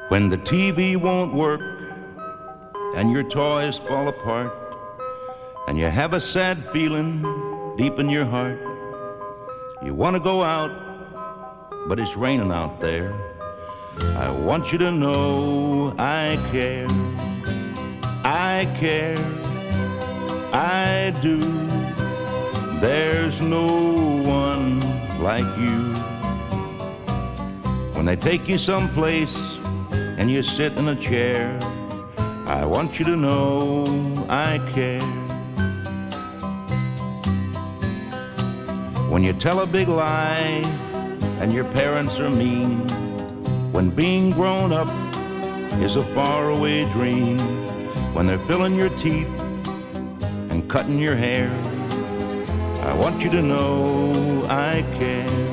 When the TV won't work and your toys fall apart and you have a sad feeling deep in your heart, you want to go out, but it's raining out there. I want you to know I care, I care, I do. There's no one like you. When they take you someplace and you sit in a chair, I want you to know I care. When you tell a big lie and your parents are mean, when being grown up is a faraway dream, when they're filling your teeth and cutting your hair, I want you to know I care.